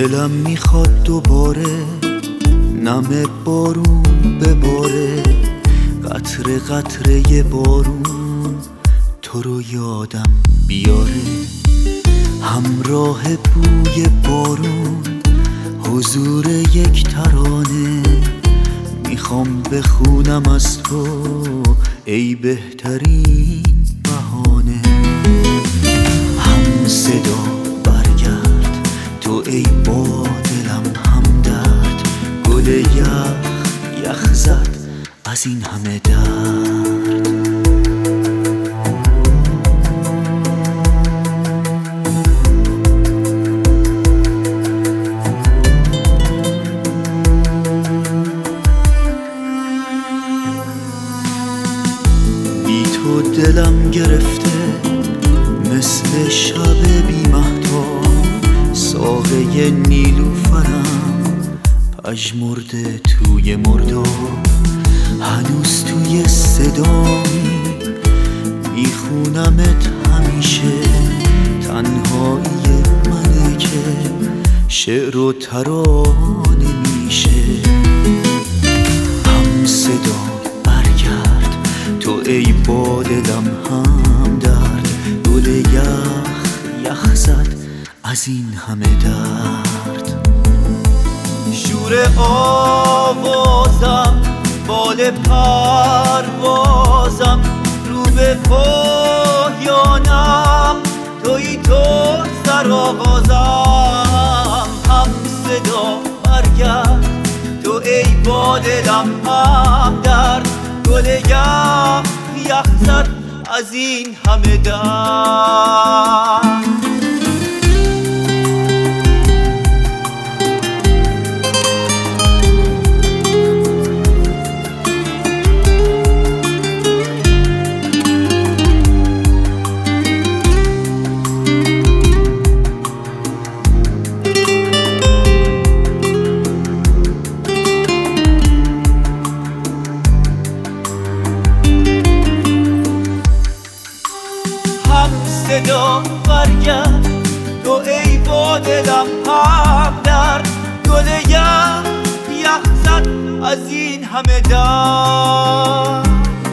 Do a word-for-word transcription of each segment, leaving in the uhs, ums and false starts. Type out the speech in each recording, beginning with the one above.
دلم میخواد دوباره نم بارون بباره، قطره قطره بارون تو رو یادم بیاره، همراه بوی بارون حضور یک ترانه، میخوام بخونم از تو ای بهترین بهانه. هم صدا برگرد تو ای با دلم همدرد، گل یخ یخ زد از این همه درد. بی تو دلم گرفته مثل شب بی مهتاب، ساقه نیلوفرم پژمرده توی مرداب، هنوز توی صدایی میخونمت همیشه، تنهایی منه که شعر و ترانه میشه. هم صدا برگرد تو ای با دلم همدرد، گل یخ یخ زد از این همه درد. شور آوازم بال پروازم رو به پایانم، توی تو سرآغازم. هم صدا برگرد تو ای با دلم همدرد، گل یخ یخ زد از این همه درد. صدا برگرد تو ای با دلم همدرد، گل یخ یخ زد از این همه درد.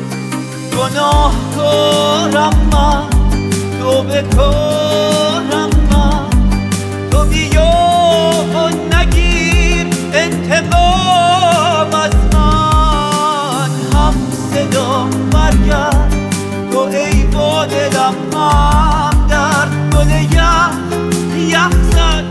گناهکارم من تو بکارم من، تو بیا و نگیر انتقام از من. هم صدا برگرد تو ای با دلم همدرد، گل یخ یخ زد.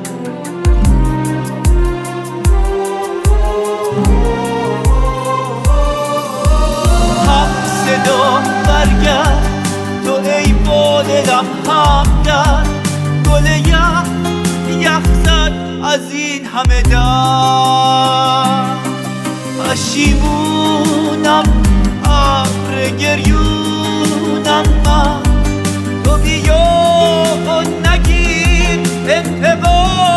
هم صدا برگرد تو ای با دلم همدرد، گل یخ یخ زد از این همه درد. پشیمونم ابر گریونم من، تو بیا و نگیر انتقام